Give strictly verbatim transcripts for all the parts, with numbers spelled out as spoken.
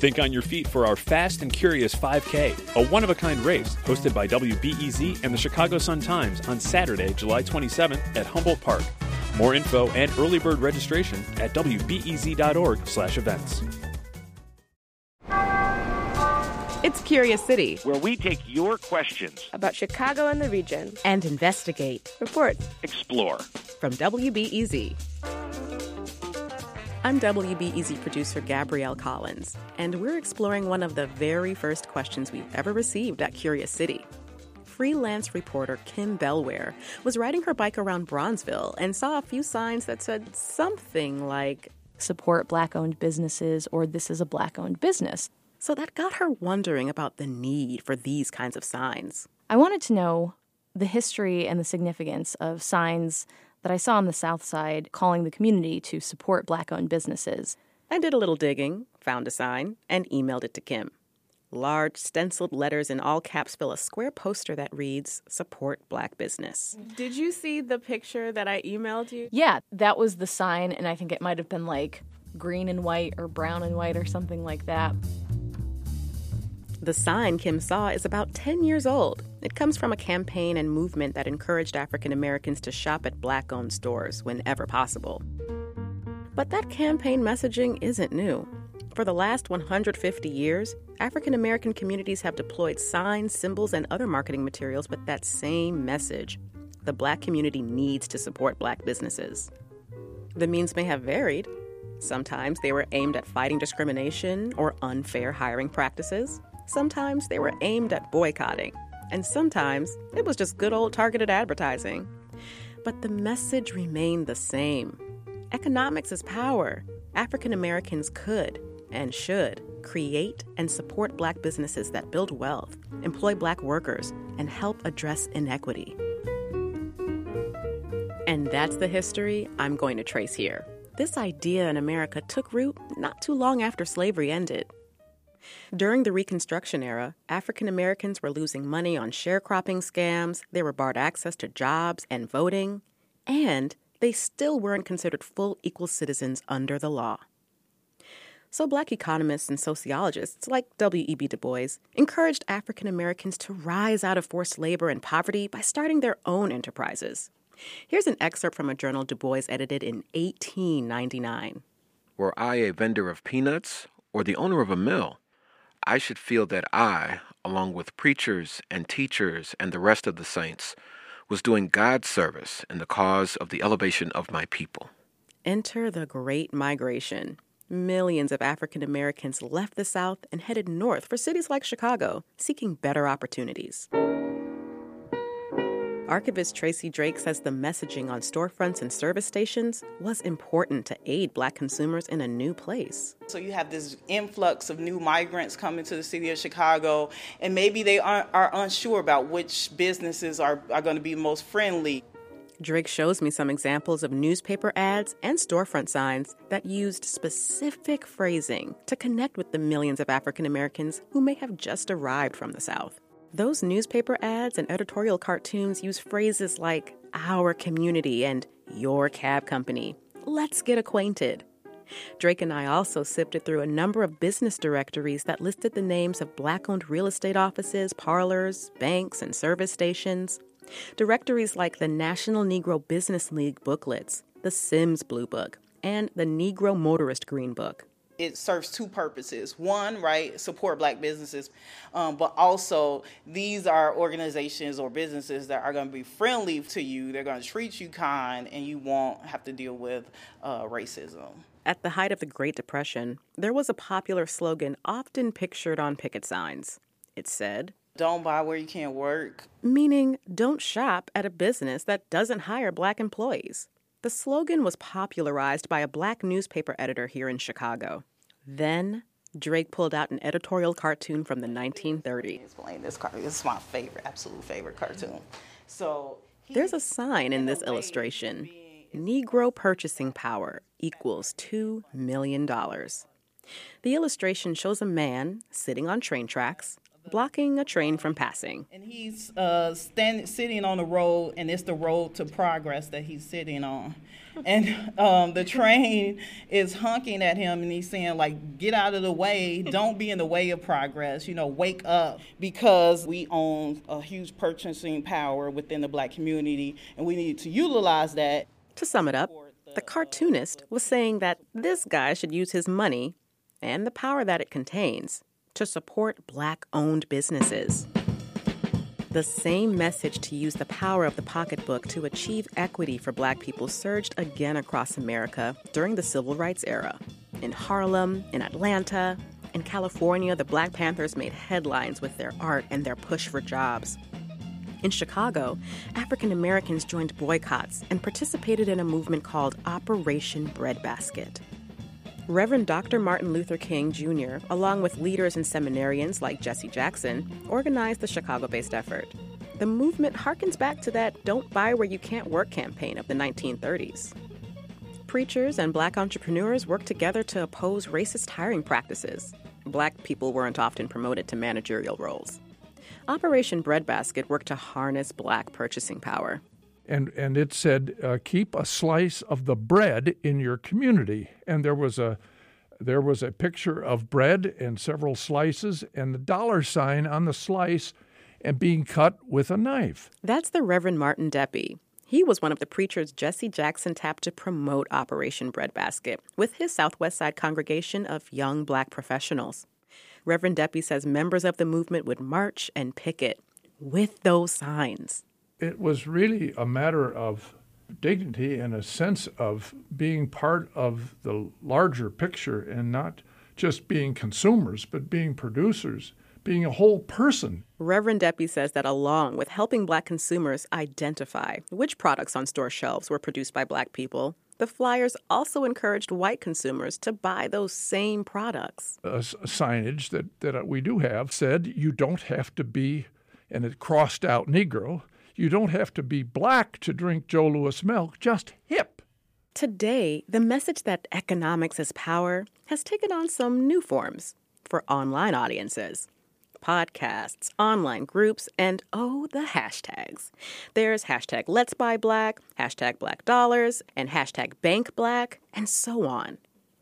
Think on your feet for our Fast and Curious five K, a one-of-a-kind race hosted by W B E Z and the Chicago Sun-Times on Saturday, July twenty-seventh at Humboldt Park. More info and early bird registration at w b e z dot org slash events. It's Curious City, where we take your questions about Chicago and the region and investigate, report, explore. From W B E Z. I'm W B E Z producer Gabrielle Collins, and we're exploring one of the very first questions we've ever received at Curious City. Freelance reporter Kim Bellware was riding her bike around Bronzeville and saw a few signs that said something like, "Support Black-owned businesses," or "This is a Black-owned business." So that got her wondering about the need for these kinds of signs. I wanted to know the history and the significance of signs that I saw on the South Side calling the community to support Black-owned businesses. I did a little digging, found a sign, and emailed it to Kim. Large stenciled letters in all caps fill a square poster that reads, "Support Black Business." Did you see the picture that I emailed you? Yeah, that was the sign, and I think it might have been like green and white or brown and white or something like that. The sign Kim saw is about ten years old. It comes from a campaign and movement that encouraged African Americans to shop at Black-owned stores whenever possible. But that campaign messaging isn't new. For the last one hundred fifty years, African American communities have deployed signs, symbols, and other marketing materials with that same message. The Black community needs to support Black businesses. The means may have varied. Sometimes they were aimed at fighting discrimination or unfair hiring practices. Sometimes they were aimed at boycotting, and sometimes it was just good old targeted advertising. But the message remained the same. Economics is power. African Americans could and should create and support Black businesses that build wealth, employ Black workers, and help address inequity. And that's the history I'm going to trace here. This idea in America took root not too long after slavery ended. During the Reconstruction era, African Americans were losing money on sharecropping scams, they were barred access to jobs and voting, and they still weren't considered full equal citizens under the law. So Black economists and sociologists like W E B Du Bois encouraged African Americans to rise out of forced labor and poverty by starting their own enterprises. Here's an excerpt from a journal Du Bois edited in eighteen ninety-nine. Were I a vendor of peanuts or the owner of a mill, I should feel that I, along with preachers and teachers and the rest of the saints, was doing God's service in the cause of the elevation of my people. Enter the Great Migration. Millions of African Americans left the South and headed north for cities like Chicago, seeking better opportunities. Archivist Tracy Drake says the messaging on storefronts and service stations was important to aid Black consumers in a new place. So you have this influx of new migrants coming to the city of Chicago, and maybe they are, are unsure about which businesses are, are going to be most friendly. Drake shows me some examples of newspaper ads and storefront signs that used specific phrasing to connect with the millions of African Americans who may have just arrived from the South. Those newspaper ads and editorial cartoons use phrases like "our community" and "your cab company." Let's get acquainted. Drake and I also sifted through a number of business directories that listed the names of Black-owned real estate offices, parlors, banks, and service stations. Directories like the National Negro Business League booklets, the Sims Blue Book, and the Negro Motorist Green Book. It serves two purposes. One, right, support Black businesses, um, but also these are organizations or businesses that are going to be friendly to you. They're going to treat you kind, and you won't have to deal with uh, racism. At the height of the Great Depression, there was a popular slogan often pictured on picket signs. It said, "Don't buy where you can't work," meaning don't shop at a business that doesn't hire Black employees. The slogan was popularized by a Black newspaper editor here in Chicago. Then, Drake pulled out an editorial cartoon from the nineteen thirties. Explain this cartoon. This is my favorite, absolute favorite cartoon. So there's a sign in this illustration. Negro purchasing power equals two million dollars. The illustration shows a man sitting on train tracks, blocking a train from passing. And he's uh, standing, sitting on the road, and it's the road to progress that he's sitting on. And um, the train is honking at him, and he's saying, like, get out of the way. Don't be in the way of progress. You know, wake up. Because we own a huge purchasing power within the Black community, and we need to utilize that. To sum it up, the cartoonist was saying that this guy should use his money and the power that it contains to support Black-owned businesses. The same message to use the power of the pocketbook to achieve equity for Black people surged again across America during the Civil Rights era. In Harlem, in Atlanta, in California, the Black Panthers made headlines with their art and their push for jobs. In Chicago, African Americans joined boycotts and participated in a movement called Operation Breadbasket. Reverend Doctor Martin Luther King Junior, along with leaders and seminarians like Jesse Jackson, organized the Chicago-based effort. The movement harkens back to that Don't Buy Where You Can't Work campaign of the nineteen thirties. Preachers and Black entrepreneurs worked together to oppose racist hiring practices. Black people weren't often promoted to managerial roles. Operation Breadbasket worked to harness Black purchasing power. And and it said, uh, keep a slice of the bread in your community. And there was a there was a picture of bread and several slices and the dollar sign on the slice and being cut with a knife. That's the Reverend Martin Deppy. He was one of the preachers Jesse Jackson tapped to promote Operation Breadbasket with his Southwest Side congregation of young Black professionals. Reverend Deppy says members of the movement would march and picket with those signs. It was really a matter of dignity and a sense of being part of the larger picture and not just being consumers, but being producers, being a whole person. Reverend Deppy says that along with helping Black consumers identify which products on store shelves were produced by Black people, the flyers also encouraged white consumers to buy those same products. A signage that, that we do have said you don't have to be, and it crossed out Negro, you don't have to be Black to drink Joe Louis milk, just hip. Today, the message that economics is power has taken on some new forms for online audiences. Podcasts, online groups, and oh, the hashtags. There's hashtag Let's Buy Black, hashtag Black Dollars, and hashtag Bank Black, and so on.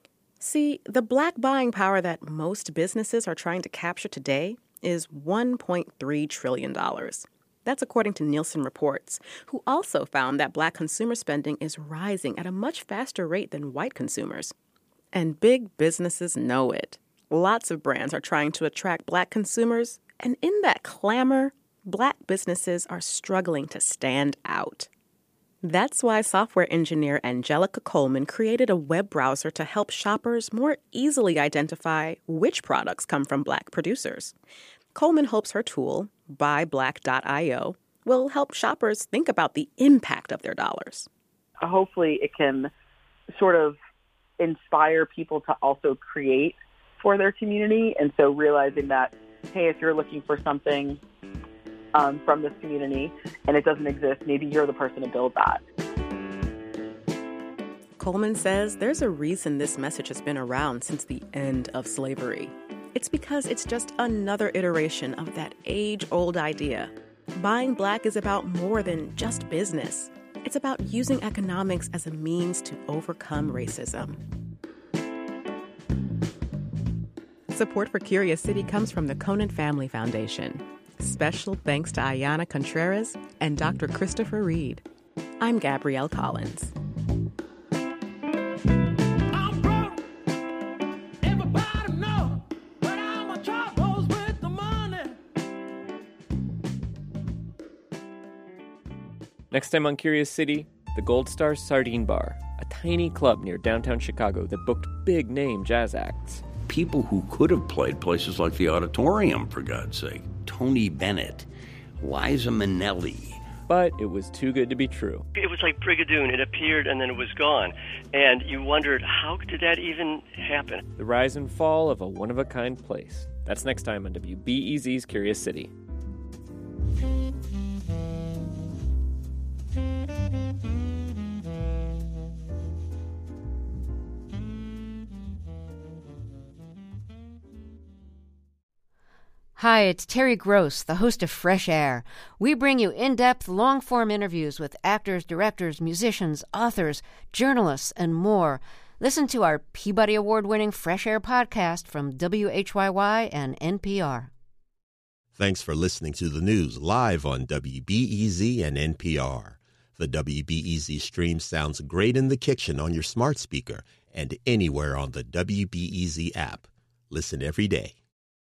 See, the Black buying power that most businesses are trying to capture today is one point three trillion dollars. That's according to Nielsen Reports, who also found that Black consumer spending is rising at a much faster rate than white consumers. And big businesses know it. Lots of brands are trying to attract Black consumers, and in that clamor, Black businesses are struggling to stand out. That's why software engineer Angelica Coleman created a web browser to help shoppers more easily identify which products come from Black producers. Coleman hopes her tool, buy black dot io, will help shoppers think about the impact of their dollars. Hopefully it can sort of inspire people to also create for their community. And so realizing that, hey, if you're looking for something um, from this community and it doesn't exist, maybe you're the person to build that. Coleman says there's a reason this message has been around since the end of slavery. It's because it's just another iteration of that age-old idea. Buying Black is about more than just business. It's about using economics as a means to overcome racism. Support for Curious City comes from the Conant Family Foundation. Special thanks to Ayana Contreras and Doctor Christopher Reed. I'm Gabrielle Collins. Next time on Curious City, the Gold Star Sardine Bar, a tiny club near downtown Chicago that booked big-name jazz acts. People who could have played places like the Auditorium, for God's sake. Tony Bennett, Liza Minnelli. But it was too good to be true. It was like Brigadoon. It appeared and then it was gone. And you wondered, how did that even happen? The rise and fall of a one-of-a-kind place. That's next time on W B E Z's Curious City. Hi, it's Terry Gross, the host of Fresh Air. We bring you in-depth, long-form interviews with actors, directors, musicians, authors, journalists, and more. Listen to our Peabody Award-winning Fresh Air podcast from W H Y Y and N P R. Thanks for listening to the news live on W B E Z and N P R. The W B E Z stream sounds great in the kitchen on your smart speaker and anywhere on the W B E Z app. Listen every day.